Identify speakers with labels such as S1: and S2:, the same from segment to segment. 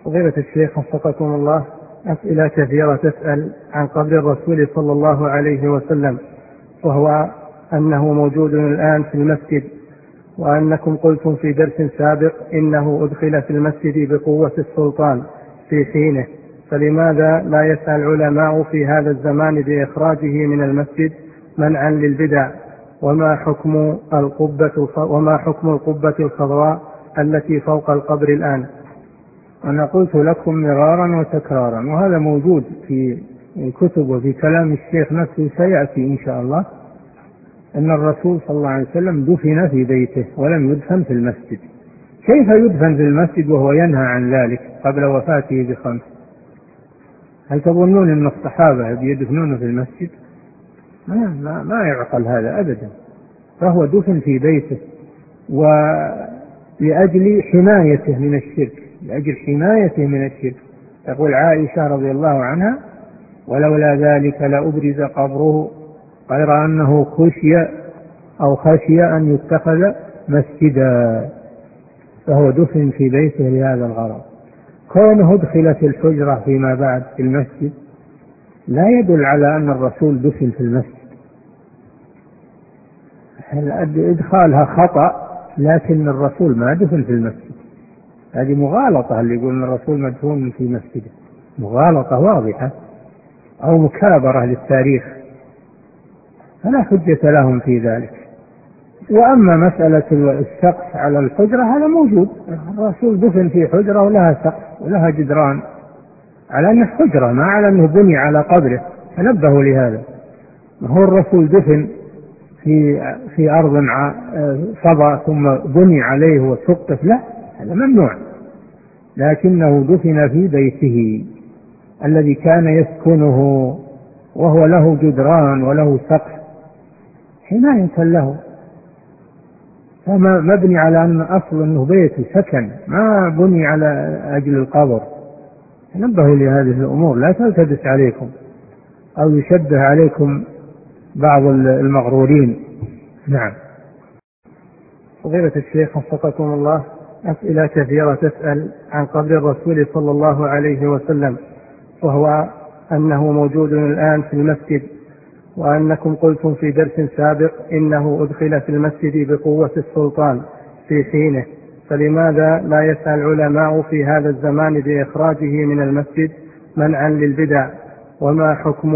S1: فضيلة الشيخ وفقكم الله، أسئلة كثيرة تسأل عن قبر الرسول صلى الله عليه وسلم، وهو أنه موجود الآن في المسجد، وأنكم قلتم في درس سابق إنه أدخل في المسجد بقوة السلطان في حينه، فلماذا لا يسعى العلماء في هذا الزمان بإخراجه من المسجد منعا للبدع؟ وما حكم القبة الخضراء التي فوق القبر الآن؟
S2: أنا قلت لكم مرارا وتكرارا، وهذا موجود في الكتب وفي كلام الشيخ نفسه سيأتي إن شاء الله، أن الرسول صلى الله عليه وسلم دفن في بيته ولم يدفن في المسجد. كيف يدفن في المسجد وهو ينهى عن ذلك قبل وفاته ب5؟ هل تظنون أن الصحابة يدفنون في المسجد؟ ما يعقل هذا أبدا. فهو دفن في بيته ولأجل حمايته من الشرك، لأجل حمايته من الشرك. تقول عائشة رضي الله عنها: ولولا ذلك لأبرز قبره غير أنه خشي أن يتخذ مسجدا. فهو دفن في بيته لهذا الغرض. كونه ادخلت الحجرة فيما بعد في المسجد لا يدل على أن الرسول دفن في المسجد. إدخالها خطأ، لكن الرسول ما دفن في المسجد. هذه مغالطة، اللي يقول أن الرسول مدفون في مسجده مغالطة واضحة أو مكابرة للتاريخ، فلا حجة لهم في ذلك. وأما مسألة السقف على الحجرة هذا موجود، الرسول دفن في حجرة ولها سقف ولها جدران، على أنه حجرة ما على أنه بني على قبره، فنبهوا لهذا. هو الرسول دفن في أرض فضاء ثم بني عليه وسقف؟ لا، هذا ممنوع. لكنه دفن في بيته الذي كان يسكنه، وهو له جدران وله سقف حماية له، فما مبني على أن أصل أنه بيت سكن، ما بني على أجل القبر. تنبهوا لهذه الأمور، لا تلتبس عليكم أو يشبه عليكم بعض المغرورين. نعم.
S1: فضيلة الشيخ وفقكم الله، أسئلة كثيرة تسأل عن قبر الرسول صلى الله عليه وسلم، وهو أنه موجود الآن في المسجد، وأنكم قلتم في درس سابق إنه أدخل في المسجد بقوة السلطان في حينه، فلماذا لا يسعى العلماء في هذا الزمان بإخراجه من المسجد منعا للبدع؟ وما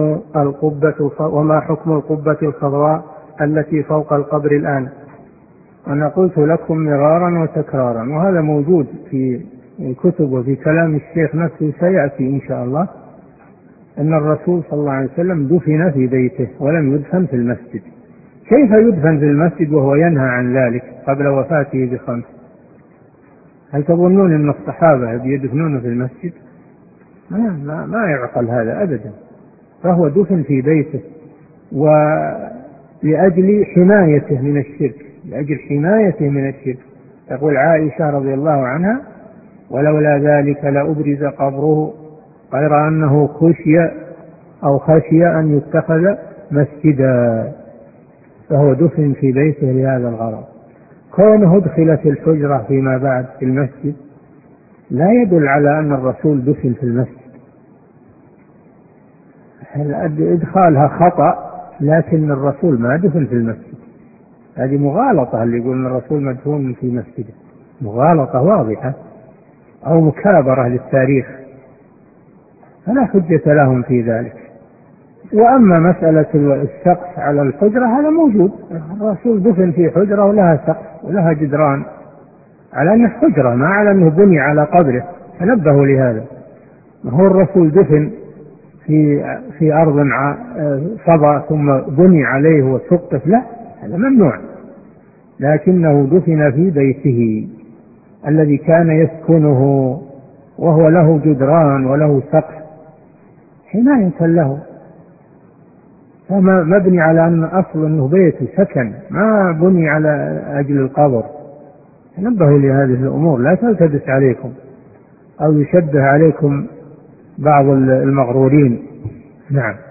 S1: حكم القبة الخضراء التي فوق القبر الآن؟
S2: أنا قلت لكم مرارا وتكرارا، وهذا موجود في الكتب وفي كلام الشيخ نفسه سيأتي إن شاء الله، أن الرسول صلى الله عليه وسلم دفن في بيته ولم يدفن في المسجد. كيف يدفن في المسجد وهو ينهى عن ذلك قبل وفاته ب5؟ هل تظنون أن الصحابة يدفنون في المسجد؟ ما يعقل هذا أبدا. فهو دفن في بيته ولأجل حمايته من الشرك، لأجل حمايته من الشرك. تقول عائشة رضي الله عنها: ولولا ذلك لأبرز قبره غير أنه خشي أن يتخذ مسجدا. فهو دفن في بيته لهذا الغرض. كونه ادخلت الحجرة فيما بعد في المسجد لا يدل على أن الرسول دفن في المسجد. إدخالها خطأ، لكن الرسول ما دفن في المسجد. هذه مغالطة، اللي يقول أن الرسول مدفون في مسجده مغالطة واضحة أو مكابرة للتاريخ، فلا حجة لهم في ذلك. وأما مسألة السقف على الحجرة هذا موجود، الرسول دفن في حجرة ولها سقف ولها جدران، على أنه حجرة ما على أنه بني على قبره، فنبهوا لهذا. هو الرسول دفن في أرض فضاء ثم بني عليه وسقف؟ لا، هذا ممنوع. لكنه دفن في بيته الذي كان يسكنه، وهو له جدران وله سقف حماية له، فما مبني على أن أصل أنه بيت سكن، ما بني على أجل القبر. تنبهوا لهذه الأمور، لا تلتبس عليكم أو يشبه عليكم بعض المغرورين. نعم.